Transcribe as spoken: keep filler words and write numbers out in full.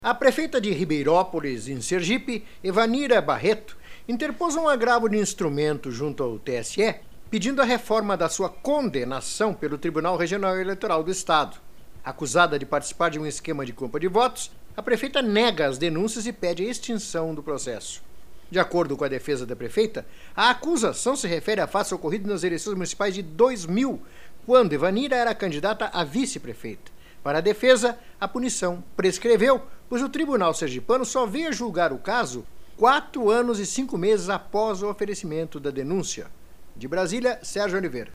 A prefeita de Ribeirópolis, em Sergipe, Evanira Barreto, interpôs um agravo de instrumento junto ao T S E, pedindo a reforma da sua condenação pelo Tribunal Regional Eleitoral do Estado. Acusada de participar de um esquema de compra de votos, a prefeita nega as denúncias e pede a extinção do processo. De acordo com a defesa da prefeita, a acusação se refere a fatos ocorridos nas eleições municipais de dois mil, quando Evanira era candidata a vice-prefeita. Para a defesa, a punição prescreveu, pois o Tribunal Sergipano só veio julgar o caso quatro anos e cinco meses após o oferecimento da denúncia. De Brasília, Sérgio Oliveira.